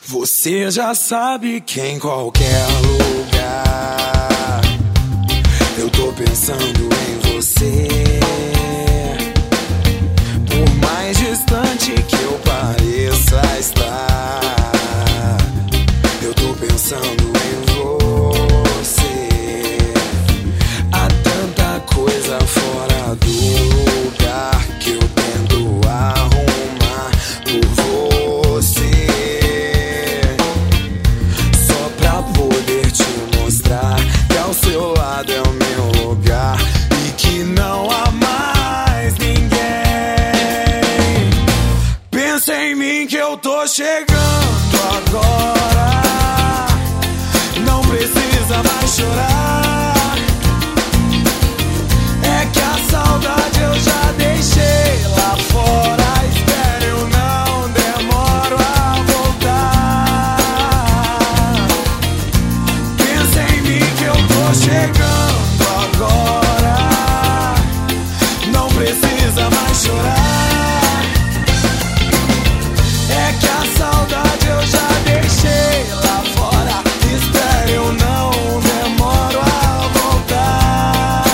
Você já sabe que em qualquer lugar eu tô pensando em você. Por mais distante que eu pareça estar, eu tô pensando em você. Há tanta coisa fora do lugar que eu tento arrumar por você, só pra poder te mostrar que ao seu lado é o meu lugar e que não há mais ninguém. Pensa em mim que eu tô chegando agora, não precisa mais chorar. É que a saudade eu já deixei lá fora. Espere, eu não demoro a voltar. Pensa em mim que eu tô chegando agora, não precisa mais chorar. É que a saudade eu já deixei lá fora. Espere, eu não demoro a voltar.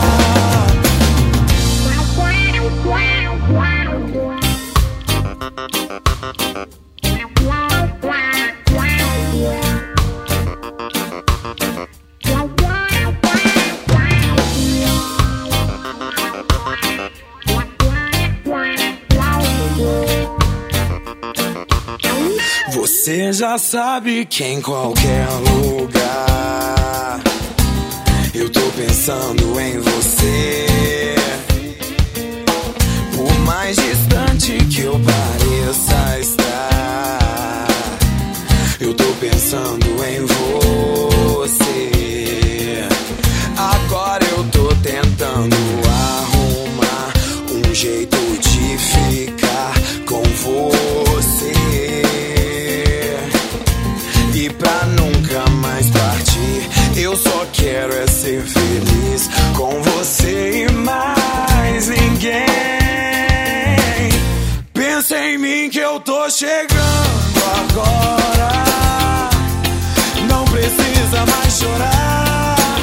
Você já sabe que em qualquer lugar eu tô pensando em você. Por mais distante que eu pareça estar, eu tô pensando em você. Agora eu tô tentando arrumar um jeito de ficar com você, e pra nunca mais partir, eu só quero é ser feliz com você e mais ninguém. Pensa em mim que eu tô chegando agora, não precisa mais chorar.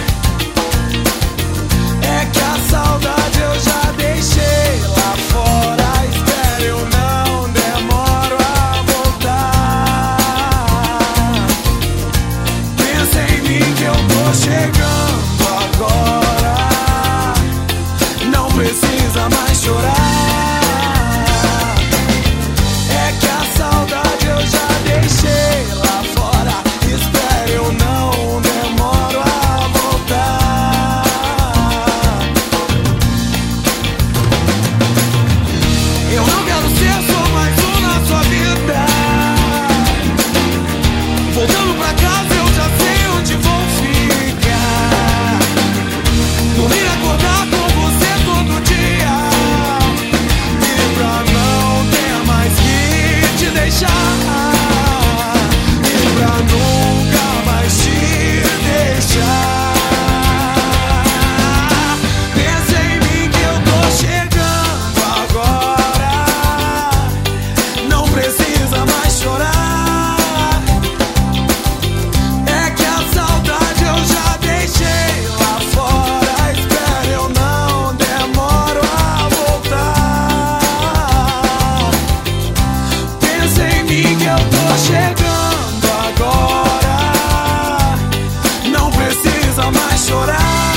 É que a saudade eu já deixei lá fora. Espere, eu não demoro a voltar. Pensa em mim que eu tô chegando agora, não precisa mais chorar. É que a saudade eu já deixei lá fora. Espere, eu não demoro a voltar. Eu não quero ser só mais um na sua vida. Voltando pra casa eu já sei onde vou ficar. Dormir e acordar com você todo dia, e pra não ter mais que te deixar, e pra nunca mais te deixar. Pensa em mim que eu tô chegando agora, não precisa mais chorar. É que a saudade eu já deixei lá fora. Espere, eu não demoro a voltar. Pensa em mim que eu tô chegando agora, não precisa mais chorar.